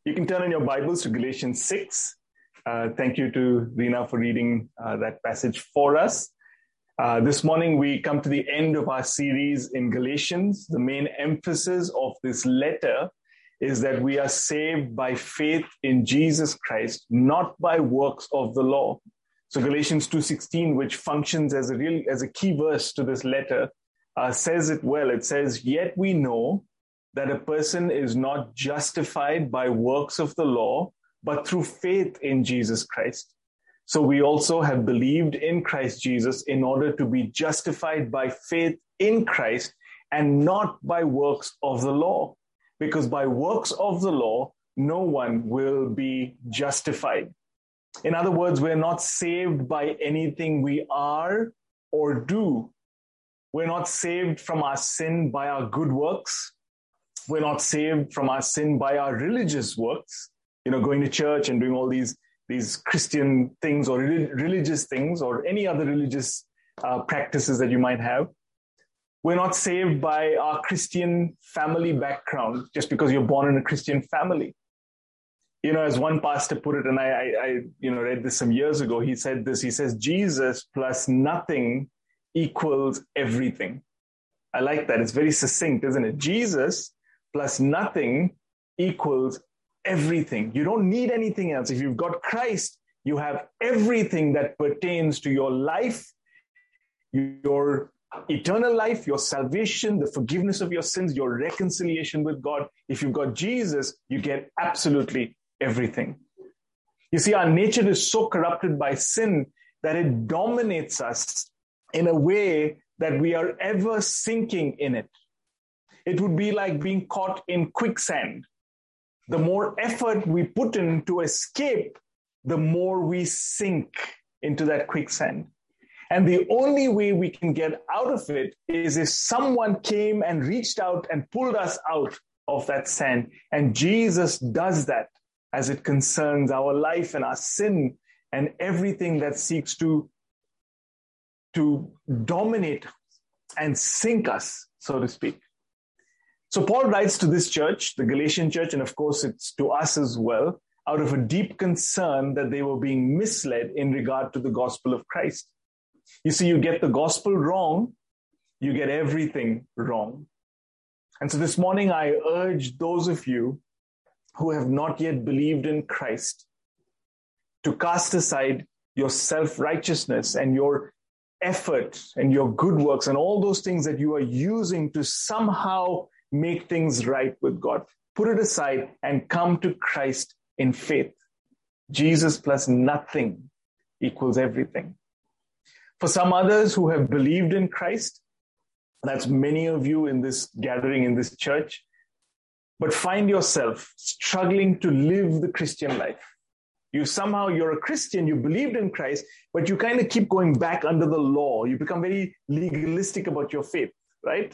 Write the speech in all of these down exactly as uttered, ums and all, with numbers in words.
You can turn in your Bibles to Galatians six. Uh, thank you to Rina for reading uh, that passage for us. Uh, this morning, we come to the end of our series in Galatians. The main emphasis of this letter is that we are saved by faith in Jesus Christ, not by works of the law. So Galatians two sixteen, which functions as a real as a key verse to this letter, uh, says it well. It says, "Yet we know that a person is not justified by works of the law, but through faith in Jesus Christ. So we also have believed in Christ Jesus in order to be justified by faith in Christ and not by works of the law. Because by works of the law, no one will be justified." In other words, we're not saved by anything we are or do. We're not saved from our sin by our good works. We're not saved from our sin by our religious works, you know, going to church and doing all these, these Christian things or re- religious things or any other religious uh, practices that you might have. We're not saved by our Christian family background just because you're born in a Christian family. You know, as one pastor put it, and I, I, I, you know, read this some years ago, he said this, he says, Jesus plus nothing equals everything. I like that. It's very succinct, isn't it? Jesus plus nothing equals everything. You don't need anything else. If you've got Christ, you have everything that pertains to your life, your eternal life, your salvation, the forgiveness of your sins, your reconciliation with God. If you've got Jesus, you get absolutely everything. You see, our nature is so corrupted by sin that it dominates us in a way that we are ever sinking in it. It would be like being caught in quicksand. The more effort we put in to escape, the more we sink into that quicksand. And the only way we can get out of it is if someone came and reached out and pulled us out of that sand. And Jesus does that as it concerns our life and our sin and everything that seeks to, to dominate and sink us, so to speak. So Paul writes to this church, the Galatian church, and of course it's to us as well, out of a deep concern that they were being misled in regard to the gospel of Christ. You see, you get the gospel wrong, you get everything wrong. And so this morning, I urge those of you who have not yet believed in Christ to cast aside your self-righteousness and your effort and your good works and all those things that you are using to somehow make things right with God. Put it aside and come to Christ in faith. Jesus plus nothing equals everything. For some others who have believed in Christ, that's many of you in this gathering, in this church, but find yourself struggling to live the Christian life. You somehow, you're a Christian, you believed in Christ, but you kind of keep going back under the law. You become very legalistic about your faith, right?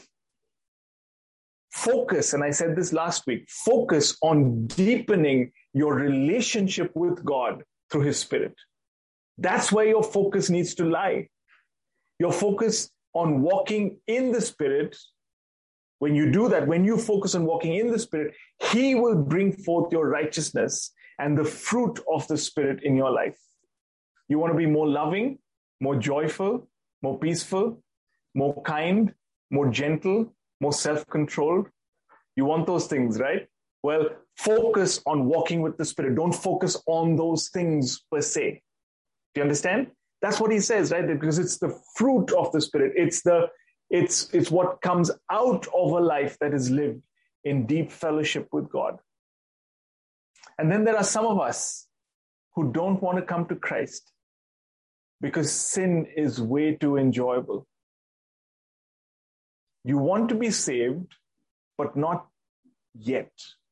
Focus, and I said this last week, focus on deepening your relationship with God through His Spirit. That's where your focus needs to lie. Your focus on walking in the Spirit. When you do that, when you focus on walking in the Spirit, He will bring forth your righteousness and the fruit of the Spirit in your life. You want to be more loving, more joyful, more peaceful, more kind, more gentle, more self-controlled. You want those things, right? Well, focus on walking with the Spirit. Don't focus on those things per se. Do you understand? That's what he says, right? Because it's the fruit of the Spirit. It's the it's it's what comes out of a life that is lived in deep fellowship with God. And then there are some of us who don't want to come to Christ because sin is way too enjoyable. You want to be saved, but not yet.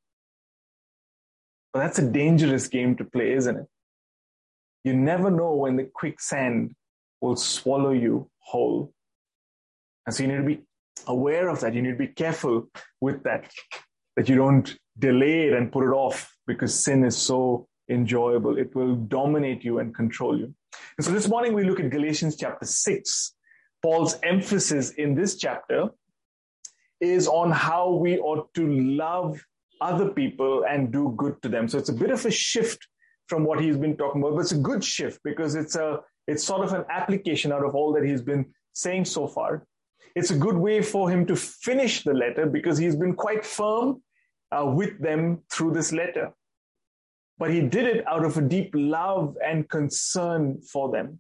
But that's a dangerous game to play, isn't it? You never know when the quicksand will swallow you whole. And so you need to be aware of that. You need to be careful with that, that you don't delay it and put it off because sin is so enjoyable. It will dominate you and control you. And so this morning we look at Galatians chapter six. Paul's emphasis in this chapter is on how we ought to love other people and do good to them. So it's a bit of a shift from what he's been talking about, but it's a good shift because it's a it's sort of an application out of all that he's been saying so far. It's a good way for him to finish the letter because he's been quite firm uh, with them through this letter. But he did it out of a deep love and concern for them.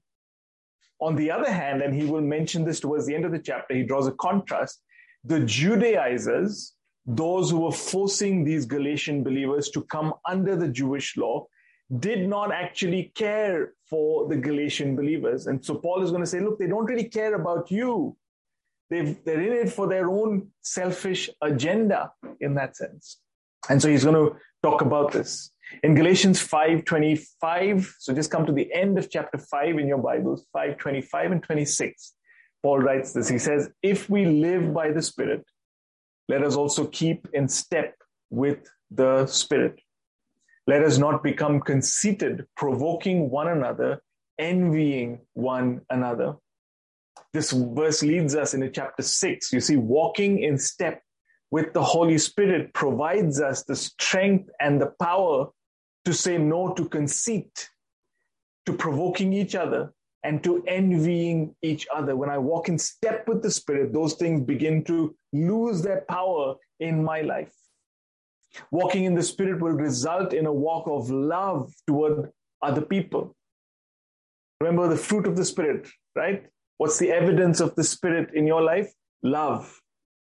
On the other hand, and he will mention this towards the end of the chapter, he draws a contrast. The Judaizers, those who were forcing these Galatian believers to come under the Jewish law, did not actually care for the Galatian believers. And so Paul is going to say, look, they don't really care about you. They've, they're in it for their own selfish agenda in that sense. And so he's going to talk about this. In Galatians five twenty-five, so just come to the end of chapter five in your Bibles, five twenty-five and twenty-six, Paul writes this. He says, if we live by the Spirit, let us also keep in step with the Spirit. Let us not become conceited, provoking one another, envying one another. This verse leads us into chapter six. You see, walking in step with the Holy Spirit provides us the strength and the power to say no to conceit, to provoking each other, and to envying each other. When I walk in step with the Spirit, those things begin to lose their power in my life. Walking in the Spirit will result in a walk of love toward other people. Remember the fruit of the Spirit, right? What's the evidence of the Spirit in your life? Love,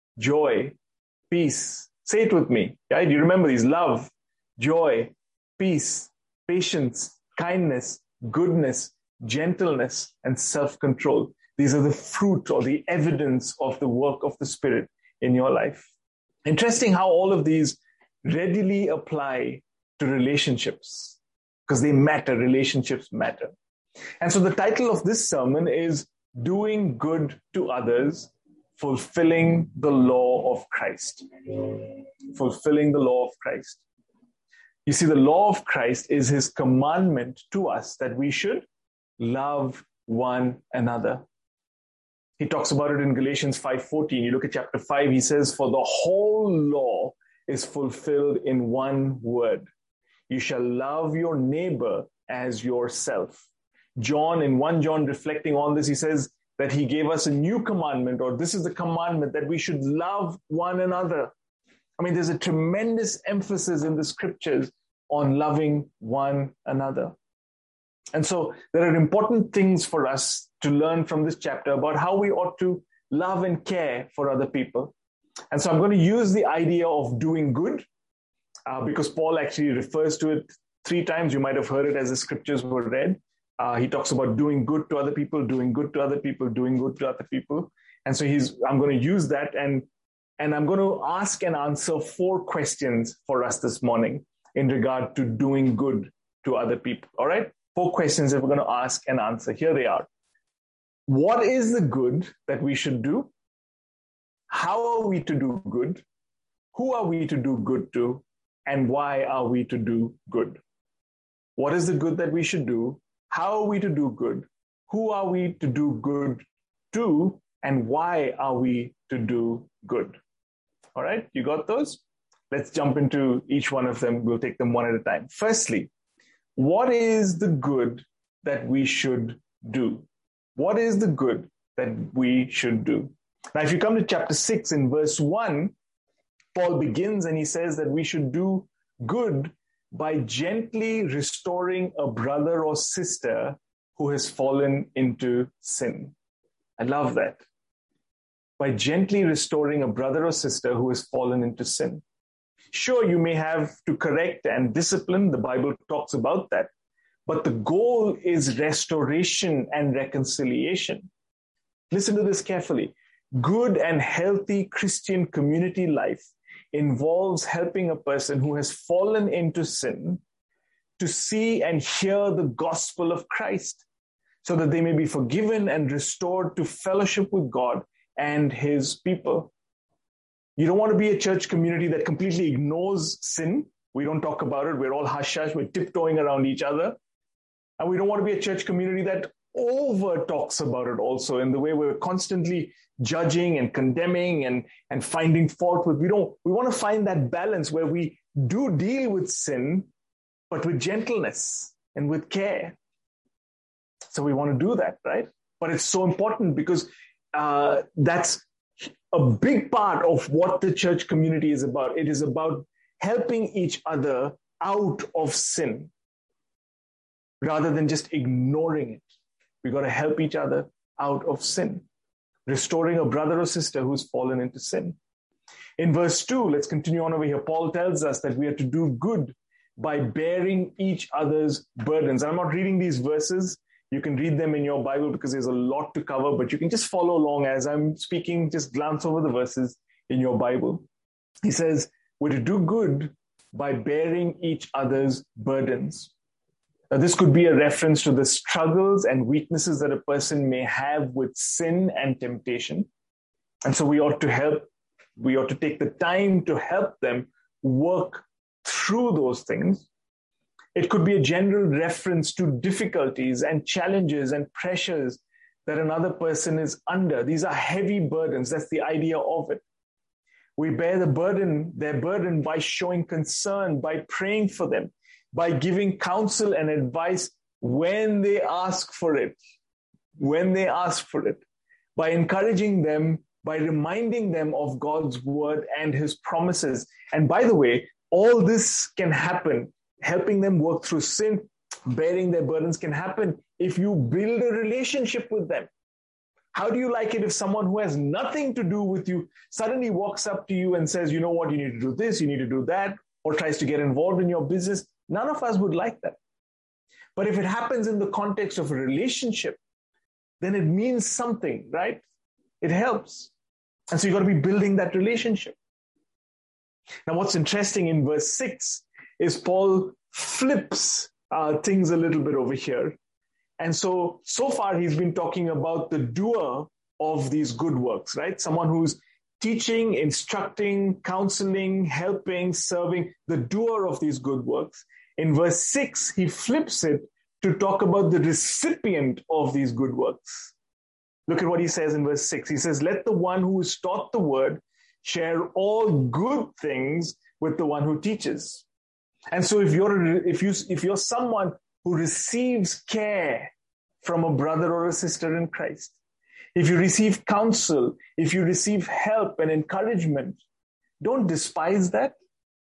joy, peace. Say it with me. Right? You remember these: love, joy, peace, patience, kindness, goodness, gentleness, and self-control. These are the fruit or the evidence of the work of the Spirit in your life. Interesting how all of these readily apply to relationships because they matter. Relationships matter. And so the title of this sermon is Doing Good to Others, Fulfilling the Law of Christ. Fulfilling the Law of Christ. You see, the law of Christ is his commandment to us that we should love one another. He talks about it in Galatians five fourteen. You look at chapter five, he says, for the whole law is fulfilled in one word. You shall love your neighbor as yourself. John, in First John, reflecting on this, he says that he gave us a new commandment, or this is the commandment, that we should love one another. I mean, there's a tremendous emphasis in the scriptures on loving one another. And so there are important things for us to learn from this chapter about how we ought to love and care for other people. And so I'm going to use the idea of doing good uh, because Paul actually refers to it three times. You might have heard it as the scriptures were read. Uh, he talks about doing good to other people, doing good to other people, doing good to other people. And so he's, I'm going to use that and, and I'm going to ask and answer four questions for us this morning in regard to doing good to other people. All right? Four questions that we're going to ask and answer. Here they are. What is the good that we should do? How are we to do good? Who are we to do good to? And why are we to do good? What is the good that we should do? How are we to do good? Who are we to do good to? And why are we to do good? All right, you got those? Let's jump into each one of them. We'll take them one at a time. Firstly, what is the good that we should do? What is the good that we should do? Now, if you come to chapter six in verse one, Paul begins and he says that we should do good by gently restoring a brother or sister who has fallen into sin. I love that. By gently restoring a brother or sister who has fallen into sin. Sure, you may have to correct and discipline. The Bible talks about that. But the goal is restoration and reconciliation. Listen to this carefully. Good and healthy Christian community life involves helping a person who has fallen into sin to see and hear the gospel of Christ so that they may be forgiven and restored to fellowship with God and his people. You don't want to be a church community that completely ignores sin. We don't talk about it. We're all hush-hush. We're tiptoeing around each other. And we don't want to be a church community that over talks about it also in the way we're constantly judging and condemning and, and finding fault with. We don't, we want to find that balance where we do deal with sin, but with gentleness and with care. So we want to do that, right? But it's so important because uh, that's a big part of what the church community is about. It is about helping each other out of sin rather than just ignoring it. We got to help each other out of sin, restoring a brother or sister who's fallen into sin. In verse two, let's continue on over here. Paul tells us that we are to do good by bearing each other's burdens. I'm not reading these verses. You can read them in your Bible because there's a lot to cover, but you can just follow along as I'm speaking. Just glance over the verses in your Bible. He says, we're to do good by bearing each other's burdens. Now, this could be a reference to the struggles and weaknesses that a person may have with sin and temptation. And so we ought to help, we ought to take the time to help them work through those things. It could be a general reference to difficulties and challenges and pressures that another person is under. These are heavy burdens. That's the idea of it. We bear the burden, their burden by showing concern, by praying for them, by giving counsel and advice when they ask for it, when they ask for it, by encouraging them, by reminding them of God's word and his promises. And by the way, all this can happen. Helping them work through sin, bearing their burdens can happen if you build a relationship with them. How do you like it if someone who has nothing to do with you suddenly walks up to you and says, you know what, you need to do this, you need to do that, or tries to get involved in your business? None of us would like that. But if it happens in the context of a relationship, then it means something, right? It helps. And so you've got to be building that relationship. Now, what's interesting in verse six is Paul flips uh, things a little bit over here. And so, so far he's been talking about the doer of these good works, right? Someone who's teaching, instructing, counseling, helping, serving, the doer of these good works. In verse six, he flips it to talk about the recipient of these good works. Look at what he says in verse six. He says, let the one who is taught the word share all good things with the one who teaches. And so if you're if you if you're someone who receives care from a brother or a sister in Christ, if you receive counsel, if you receive help and encouragement, don't despise that,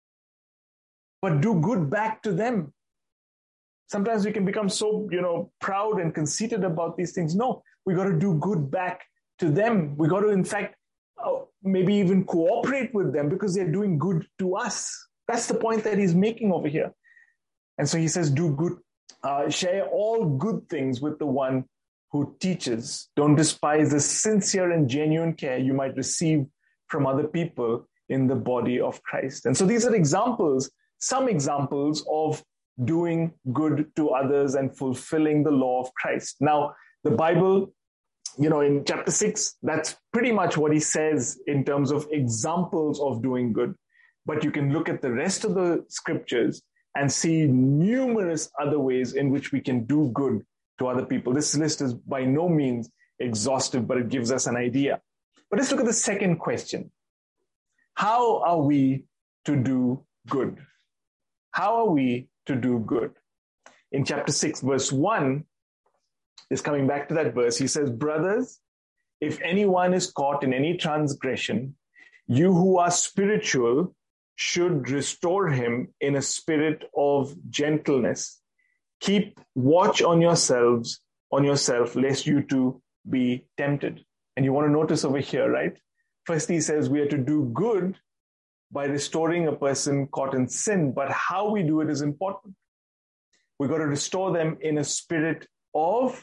but do good back to them. Sometimes we can become so, you know, proud and conceited about these things. No, we got to do good back to them. We got to, in fact, uh, maybe even cooperate with them because they're doing good to us. That's the point that he's making over here. And so he says, do good, uh, share all good things with the one who teaches. Don't despise the sincere and genuine care you might receive from other people in the body of Christ. And so these are examples, some examples of doing good to others and fulfilling the law of Christ. Now, the Bible, you know, in chapter six, that's pretty much what he says in terms of examples of doing good. But you can look at the rest of the scriptures and see numerous other ways in which we can do good to other people. This list is by no means exhaustive, but it gives us an idea. But let's look at the second question. How are we to do good? How are we to do good? In chapter six, verse one, is coming back to that verse. He says, brothers, if anyone is caught in any transgression, you who are spiritual should restore him in a spirit of gentleness. Keep watch on yourselves, on yourself, lest you too be tempted. And you want to notice over here, right? First, he says we are to do good by restoring a person caught in sin, but how we do it is important. We've got to restore them in a spirit of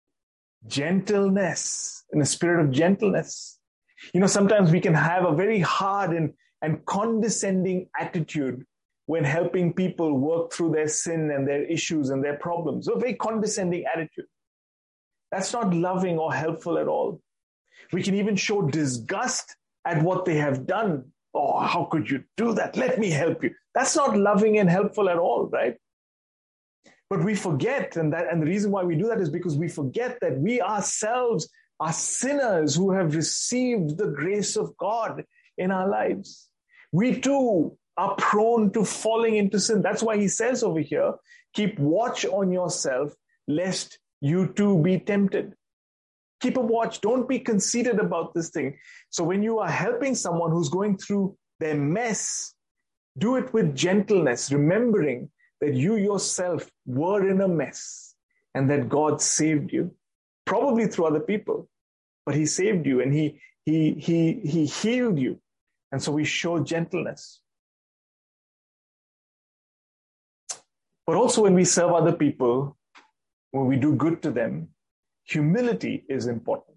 gentleness, in a spirit of gentleness. You know, sometimes we can have a very hard and, and condescending attitude when helping people work through their sin and their issues and their problems. A very condescending attitude. That's not loving or helpful at all. We can even show disgust at what they have done. Oh, how could you do that? Let me help you. That's not loving and helpful at all, right? But we forget, and that, and the reason why we do that is because we forget that we ourselves are sinners who have received the grace of God in our lives. We too are prone to falling into sin. That's why he says over here, keep watch on yourself, lest you too be tempted. Keep a watch. Don't be conceited about this thing. So when you are helping someone who's going through their mess, do it with gentleness, remembering that you yourself were in a mess and that God saved you, probably through other people, but he saved you and he, he, he, he healed you. And so we show gentleness. But also when we serve other people, when we do good to them, humility is important.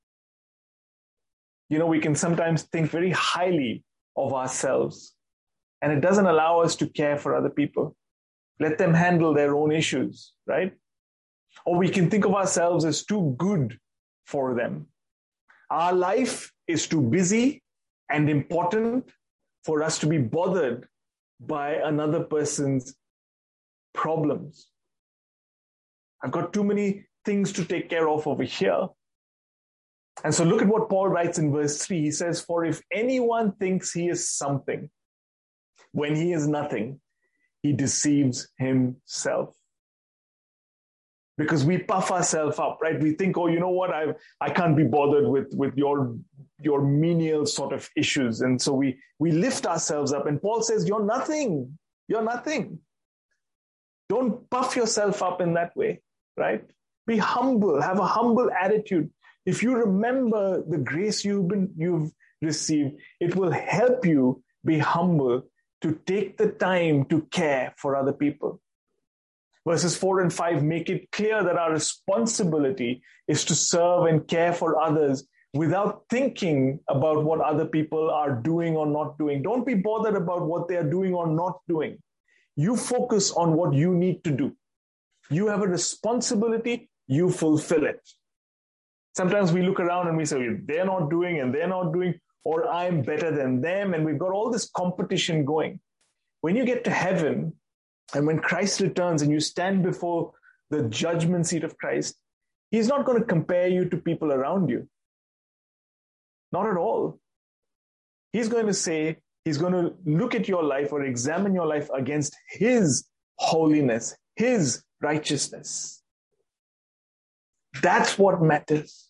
You know, we can sometimes think very highly of ourselves, and it doesn't allow us to care for other people. Let them handle their own issues, right? Or we can think of ourselves as too good for them. Our life is too busy and important for us to be bothered by another person's problems. I've got too many things to take care of over here. And so look at what Paul writes in verse three. He says, for if anyone thinks he is something, when he is nothing, he deceives himself. Because we puff ourselves up, right? We think, oh, you know what? I I can't be bothered with, with your, your menial sort of issues. And so we, we lift ourselves up. And Paul says, you're nothing. You're nothing. Don't puff yourself up in that way, right? Be humble. Have a humble attitude. If you remember the grace you've been, you've received, it will help you be humble to take the time to care for other people. Verses four and five make it clear that our responsibility is to serve and care for others without thinking about what other people are doing or not doing. Don't be bothered about what they are doing or not doing. You focus on what you need to do. You have a responsibility, you fulfill it. Sometimes we look around and we say, they're not doing and they're not doing, or I'm better than them. And we've got all this competition going. When you get to heaven, and when Christ returns and you stand before the judgment seat of Christ, he's not going to compare you to people around you. Not at all. He's going to say, he's going to look at your life or examine your life against his holiness, his righteousness. That's what matters.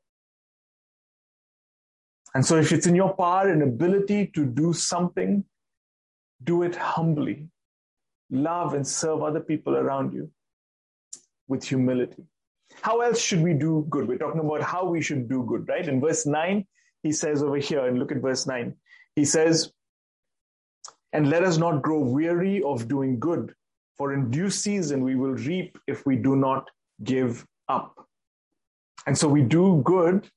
And so if it's in your power and ability to do something, do it humbly. Love and serve other people around you with humility. How else should we do good? We're talking about how we should do good, right? In verse nine, he says over here, and look at verse nine. He says, and let us not grow weary of doing good, for in due season we will reap if we do not give up. And so we do good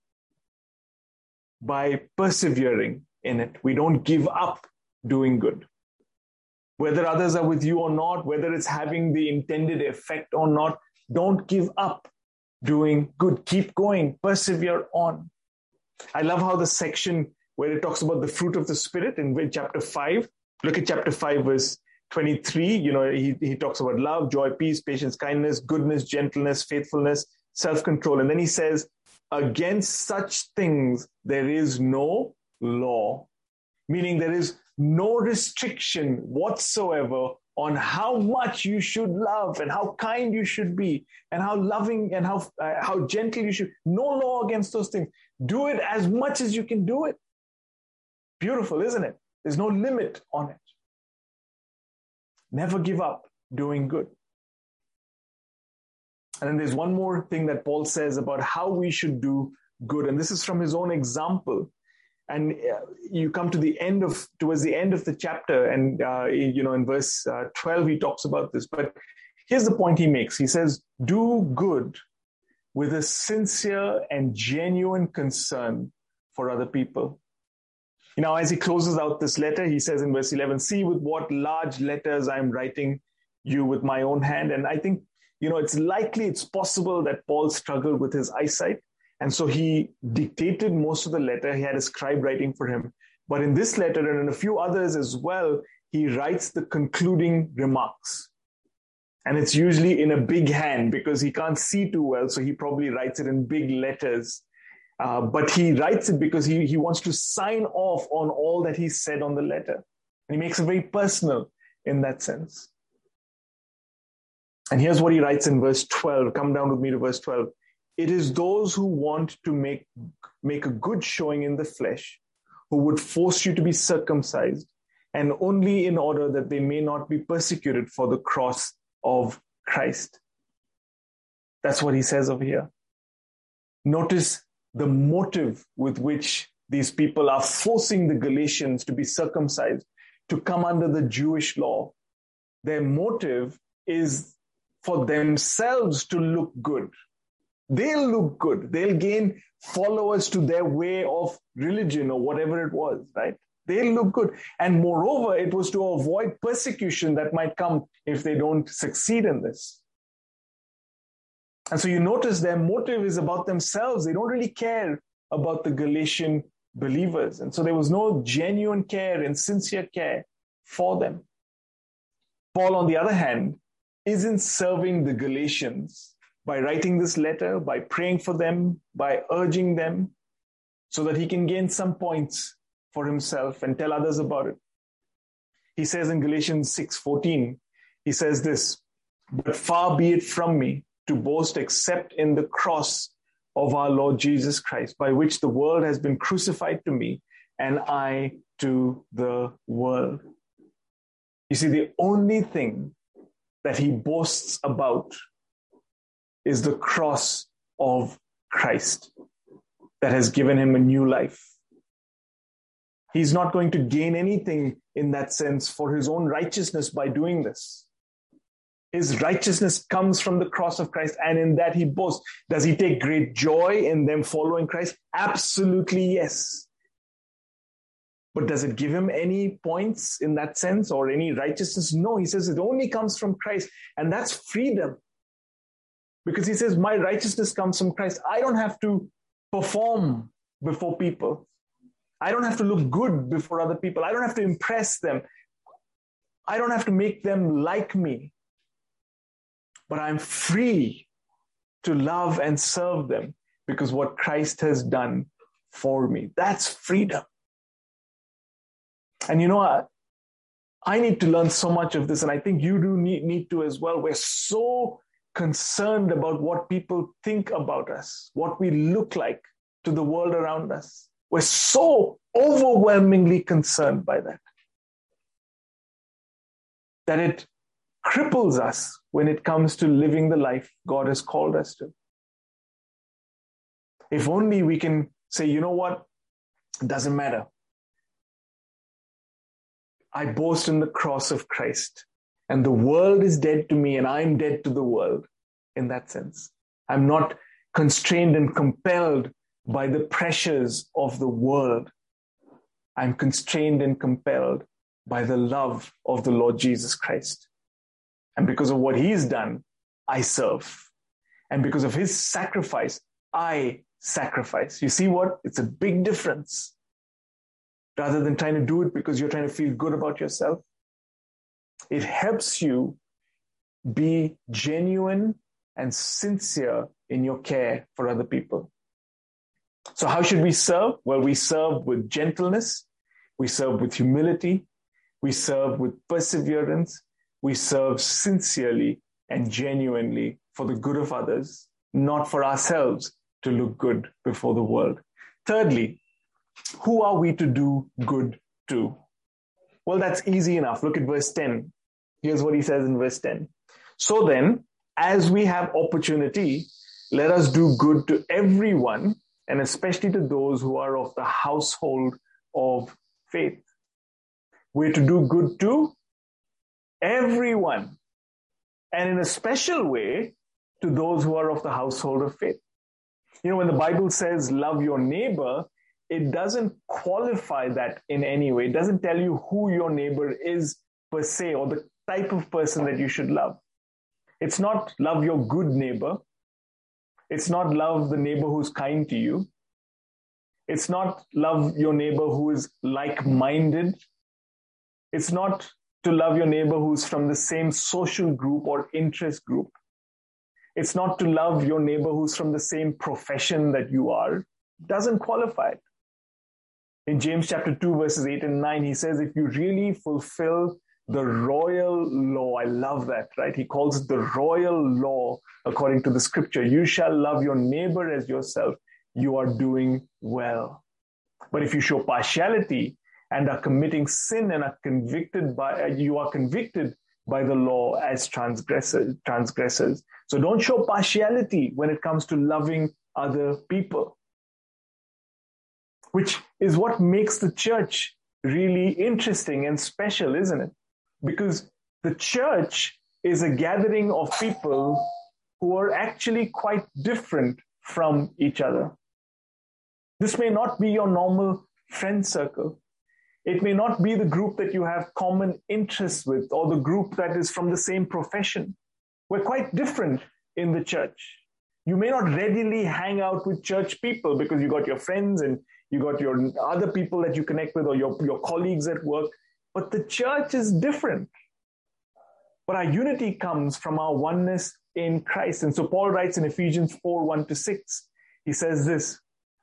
by persevering in it. We don't give up doing good. Whether others are with you or not, whether it's having the intended effect or not, don't give up doing good. Keep going, persevere on. I love how the section where it talks about the fruit of the Spirit in chapter five, look at chapter five, verse twenty-three. You know, he, he talks about love, joy, peace, patience, kindness, goodness, gentleness, faithfulness, self-control. And then he says, against such things, there is no law, meaning there is no restriction whatsoever on how much you should love and how kind you should be and how loving and how, uh, how gentle you should. No law against those things. Do it as much as you can do it. Beautiful, isn't it? There's no limit on it. Never give up doing good. And then there's one more thing that Paul says about how we should do good. And this is from his own example. And uh, you come to the end of, towards the end of the chapter, and, uh, you know, in verse uh, twelve, he talks about this. But here's the point he makes. He says, do good with a sincere and genuine concern for other people. You know, as he closes out this letter, he says in verse eleven, see with what large letters I'm writing you with my own hand. And I think, you know, it's likely, it's possible that Paul struggled with his eyesight. And so he dictated most of the letter. He had a scribe writing for him. But in this letter and in a few others as well, he writes the concluding remarks. And it's usually in a big hand because he can't see too well. So he probably writes it in big letters. Uh, but he writes it because he, he wants to sign off on all that he said on the letter. And he makes it very personal in that sense. And here's what he writes in verse twelve. Come down with me to verse twelve. It is those who want to make, make a good showing in the flesh, who would force you to be circumcised, and only in order that they may not be persecuted for the cross of Christ. That's what he says over here. Notice the motive with which these people are forcing the Galatians to be circumcised, to come under the Jewish law. Their motive is for themselves to look good. They'll look good. They'll gain followers to their way of religion or whatever it was, right? They'll look good. And moreover, it was to avoid persecution that might come if they don't succeed in this. And so you notice their motive is about themselves. They don't really care about the Galatian believers. And so there was no genuine care and sincere care for them. Paul, on the other hand, isn't serving the Galatians by writing this letter, by praying for them, by urging them, so that he can gain some points for himself and tell others about it. He says in Galatians six fourteen, he says this, "But far be it from me to boast except in the cross of our Lord Jesus Christ, by which the world has been crucified to me, and I to the world." You see, the only thing that he boasts about is the cross of Christ that has given him a new life. He's not going to gain anything in that sense for his own righteousness by doing this. His righteousness comes from the cross of Christ, and in that he boasts. Does he take great joy in them following Christ? Absolutely yes. But does it give him any points in that sense or any righteousness? No, he says it only comes from Christ, and that's freedom. Because he says, my righteousness comes from Christ. I don't have to perform before people. I don't have to look good before other people. I don't have to impress them. I don't have to make them like me. But I'm free to love and serve them because what Christ has done for me. That's freedom. And you know, I, I need to learn so much of this, and I think you do need, need to as well. We're so concerned about what people think about us, what we look like to the world around us. We're so overwhelmingly concerned by that, that it cripples us when it comes to living the life God has called us to. If only we can say, you know what, it doesn't matter. I boast in the cross of Christ, and the world is dead to me, and I'm dead to the world in that sense. I'm not constrained and compelled by the pressures of the world. I'm constrained and compelled by the love of the Lord Jesus Christ. And because of what he's done, I serve. And because of his sacrifice, I sacrifice. You see what? It's a big difference. Rather than trying to do it because you're trying to feel good about yourself, it helps you be genuine and sincere in your care for other people. So how should we serve? Well, we serve with gentleness. We serve with humility. We serve with perseverance. We serve sincerely and genuinely for the good of others, not for ourselves to look good before the world. Thirdly, who are we to do good to? Well, that's easy enough. Look at verse ten. Here's what he says in verse ten. So then, as we have opportunity, let us do good to everyone, and especially to those who are of the household of faith. We're to do good to everyone, and in a special way to those who are of the household of faith. You know, when the Bible says love your neighbor, it doesn't qualify that in any way. It doesn't tell you who your neighbor is per se, or the type of person that you should love. It's not love your good neighbor. It's not love the neighbor who's kind to you. It's not love your neighbor who is like-minded. It's not to love your neighbor who's from the same social group or interest group. It's not to love your neighbor who's from the same profession that you are. It doesn't qualify. In James chapter two, verses eight and nine, he says, if you really fulfill the royal law, I love that, right? He calls it the royal law according to the scripture. You shall love your neighbor as yourself. You are doing well. But if you show partiality and are committing sin and are convicted by, you are convicted by the law as transgressors, transgressors. So don't show partiality when it comes to loving other people, which is what makes the church really interesting and special, isn't it? Because the church is a gathering of people who are actually quite different from each other. This may not be your normal friend circle. It may not be the group that you have common interests with or the group that is from the same profession. We're quite different in the church. You may not readily hang out with church people because you got your friends and you got your other people that you connect with or your, your colleagues at work. But the church is different. But our unity comes from our oneness in Christ. And so Paul writes in Ephesians four, one to six, he says this,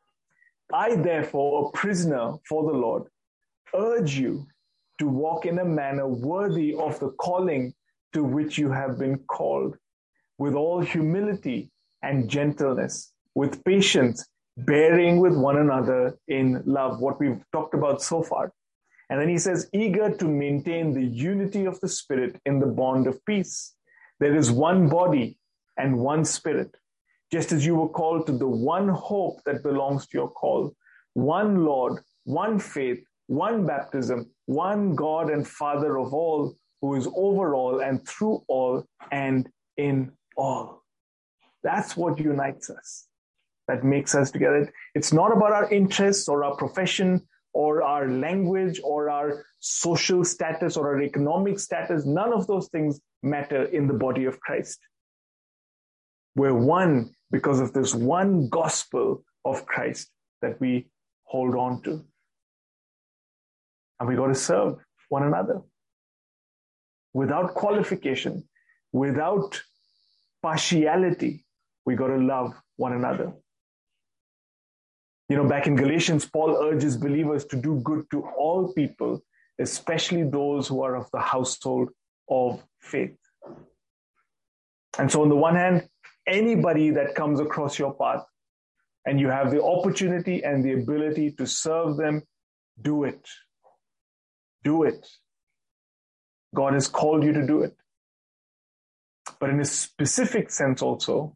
I therefore, a prisoner for the Lord, urge you to walk in a manner worthy of the calling to which you have been called, with all humility and gentleness, with patience, bearing with one another in love, what we've talked about so far. And then he says, eager to maintain the unity of the Spirit in the bond of peace. There is one body and one Spirit, just as you were called to the one hope that belongs to your call, one Lord, one faith, one baptism, one God and Father of all, who is over all and through all and in all. That's what unites us. That makes us together. It's not about our interests or our profession or our language or our social status or our economic status. None of those things matter in the body of Christ. We're one because of this one gospel of Christ that we hold on to. And we got to serve one another without qualification, without partiality. We got to love one another. You know, back in Galatians, Paul urges believers to do good to all people, especially those who are of the household of faith. And so on the one hand, anybody that comes across your path and you have the opportunity and the ability to serve them, do it. Do it. God has called you to do it. But in a specific sense also,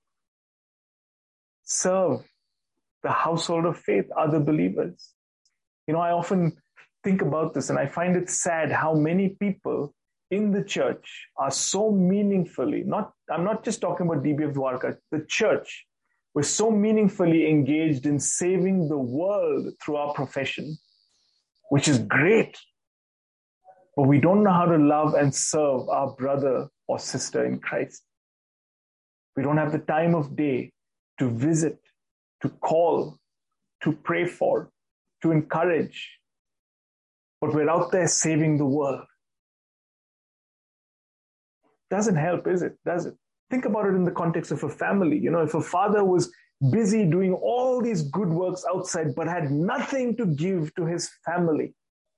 serve the household of faith, other believers. You know, I often think about this and I find it sad how many people in the church are so meaningfully, not, I'm not just talking about D B F Dwarka, the church, we're so meaningfully engaged in saving the world through our profession, which is great. But we don't know how to love and serve our brother or sister in Christ. We don't have the time of day to visit, to call, to pray for, to encourage. But we're out there saving the world. Doesn't help, is it? Does it? Think about it in the context of a family. You know, if a father was busy doing all these good works outside, but had nothing to give to his family,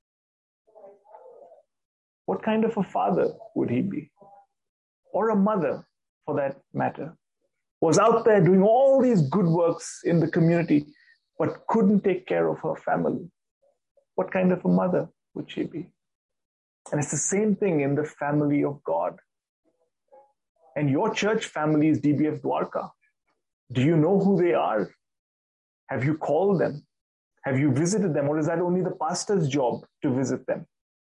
what kind of a father would he be? Or a mother, for that matter, was out there doing all these good works in the community, but couldn't take care of her family. What kind of a mother would she be? And it's the same thing in the family of God. And your church family is D B F Dwarka. Do you know who they are? Have you called them? Have you visited them? Or is that only the pastor's job to visit them?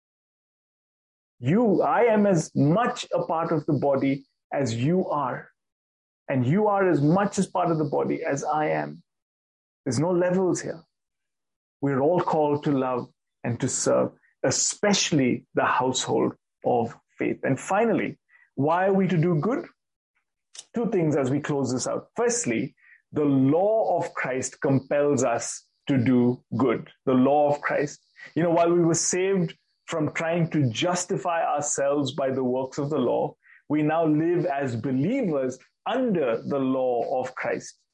You, I am as much a part of the body as you are. And you are as much as part of the body as I am. There's no levels here. We're all called to love and to serve, especially the household of faith. And finally, why are we to do good? Two things as we close this out. Firstly, the law of Christ compels us to do good. The law of Christ. You know, while we were saved from trying to justify ourselves by the works of the law, we now live as believers under the law of Christ.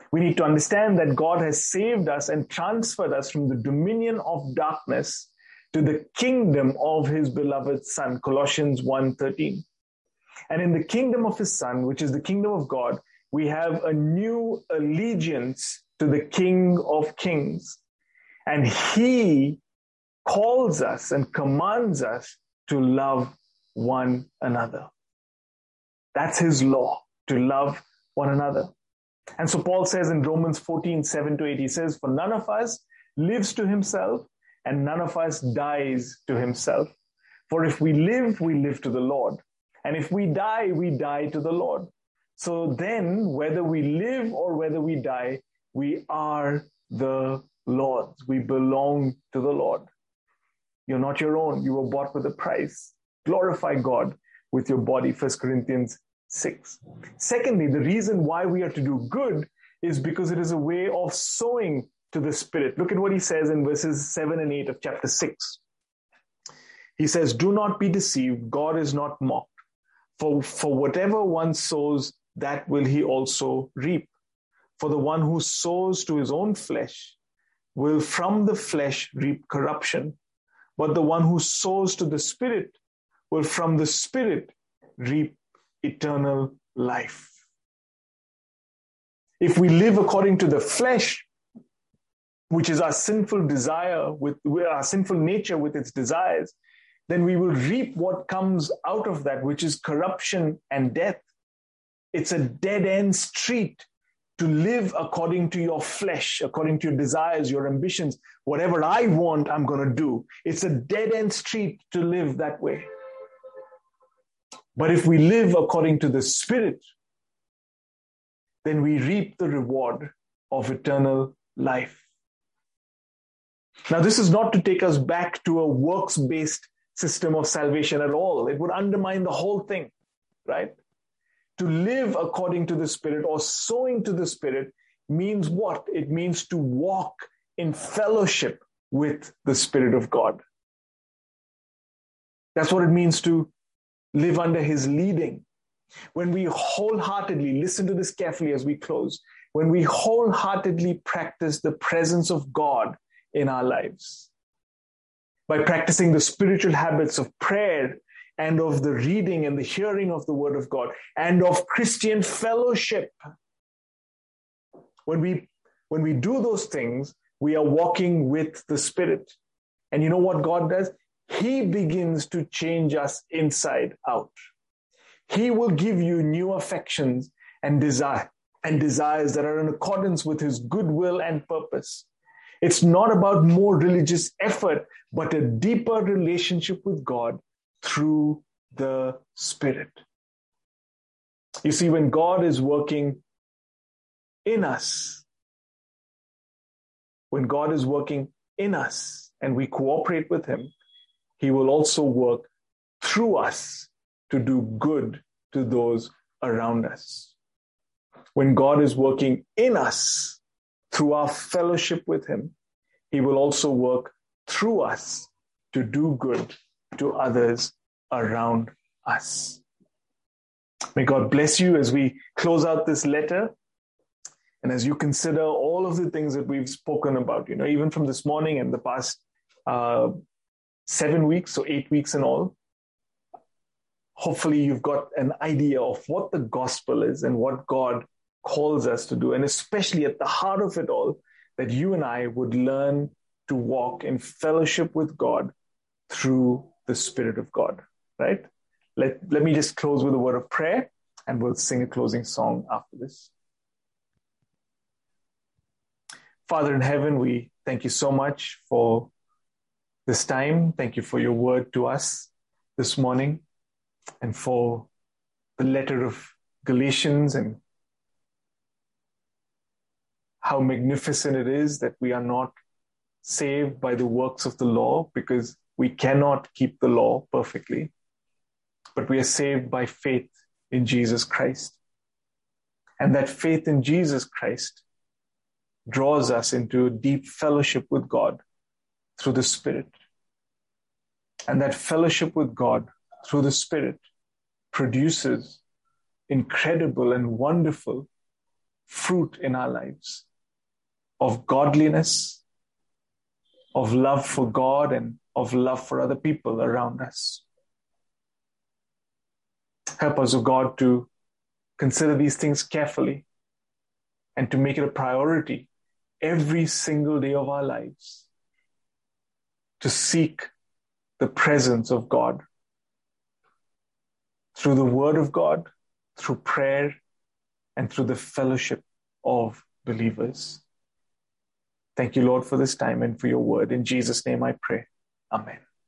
We need to understand that God has saved us and transferred us from the dominion of darkness to the kingdom of his beloved Son, Colossians one thirteen. And in the kingdom of his Son, which is the kingdom of God, we have a new allegiance to the King of Kings. And he calls us and commands us to love one another. That's his law, to love one another. And so Paul says in Romans fourteen, seven to eight, he says, for none of us lives to himself, and none of us dies to himself. For if we live, we live to the Lord. And if we die, we die to the Lord. So then, whether we live or whether we die, we are the Lord's. We belong to the Lord. You're not your own. You were bought with a price. Glorify God with your body, First Corinthians six. Secondly, the reason why we are to do good is because it is a way of sowing to the Spirit. Look at what he says in verses seven and eight of chapter six. He says, do not be deceived. God is not mocked. For, for whatever one sows, that will he also reap. For the one who sows to his own flesh will from the flesh reap corruption. But the one who sows to the Spirit will from the Spirit reap eternal life. If we live according to the flesh, which is our sinful desire, with our sinful nature with its desires, then we will reap what comes out of that, which is corruption and death. It's a dead-end street to live according to your flesh, according to your desires, your ambitions. Whatever I want, I'm going to do. It's a dead-end street to live that way. But if we live according to the Spirit, then we reap the reward of eternal life. Now, this is not to take us back to a works-based system of salvation at all. It would undermine the whole thing, right? To live according to the Spirit or sowing to the Spirit means what? It means to walk in fellowship with the Spirit of God. That's what it means to live under his leading. When we wholeheartedly, listen to this carefully as we close, when we wholeheartedly practice the presence of God in our lives, by practicing the spiritual habits of prayer and of the reading and the hearing of the word of God and of Christian fellowship. When we, when we do those things, we are walking with the Spirit. And you know what God does? He begins to change us inside out. He will give you new affections and desire and desires that are in accordance with his good will and purpose. It's not about more religious effort, but a deeper relationship with God through the Spirit. You see, when God is working in us, when God is working in us and we cooperate with him, he will also work through us to do good to those around us. When God is working in us through our fellowship with him, he will also work through us to do good to others around us. May God bless you as we close out this letter and as you consider all of the things that we've spoken about, you know, even from this morning and the past uh, seven weeks, so eight weeks in all. Hopefully you've got an idea of what the gospel is and what God calls us to do, and especially at the heart of it all, that you and I would learn to walk in fellowship with God through the Spirit of God, right? Let, let me just close with a word of prayer, and we'll sing a closing song after this. Father in heaven, we thank you so much for this time. Thank you for your word to us this morning and for the letter of Galatians and how magnificent it is that we are not saved by the works of the law, because we cannot keep the law perfectly, but we are saved by faith in Jesus Christ. And that faith in Jesus Christ draws us into a deep fellowship with God through the Spirit. And that fellowship with God through the Spirit produces incredible and wonderful fruit in our lives of godliness, of love for God, and of love for other people around us. Help us, O God, to consider these things carefully and to make it a priority every single day of our lives to seek the presence of God through the Word of God, through prayer, and through the fellowship of believers. Thank you, Lord, for this time and for your word. In Jesus' name I pray. Amen.